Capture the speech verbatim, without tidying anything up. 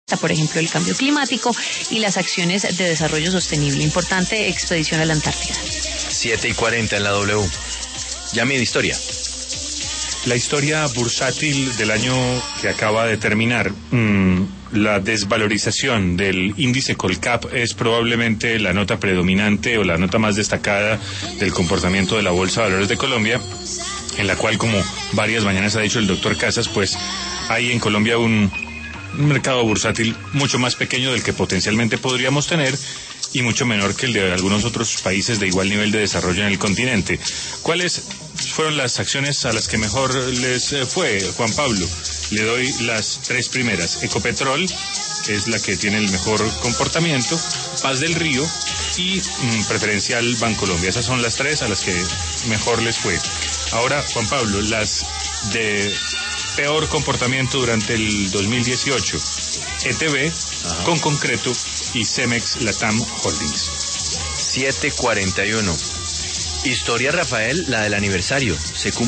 por ejemplo, el cambio climático y las acciones de desarrollo sostenible. Importante expedición a la Antártida. siete y cuarenta en la W. Ya mi historia. La historia bursátil del año que acaba de terminar, mmm, la desvalorización del índice Colcap es probablemente la nota predominante o la nota más destacada del comportamiento de la Bolsa de Valores de Colombia, en la cual, como varias mañanas ha dicho el doctor Casas, pues hay en Colombia un, un mercado bursátil mucho más pequeño del que potencialmente podríamos tener y mucho menor que el de algunos otros países de igual nivel de desarrollo en el continente. ¿Cuáles fueron las acciones a las que mejor les fue, Juan Pablo? Le doy las tres primeras. Ecopetrol, que es la que tiene el mejor comportamiento, Paz del Río y mmm, Preferencial Bancolombia. Esas son las tres a las que mejor les fue. Ahora, Juan Pablo, las de peor comportamiento durante el dos mil dieciocho. E T B, Ajá. Con Concreto y Cemex Latam Holdings. siete cuarenta y uno. Historia, Rafael, la del aniversario. Se cumple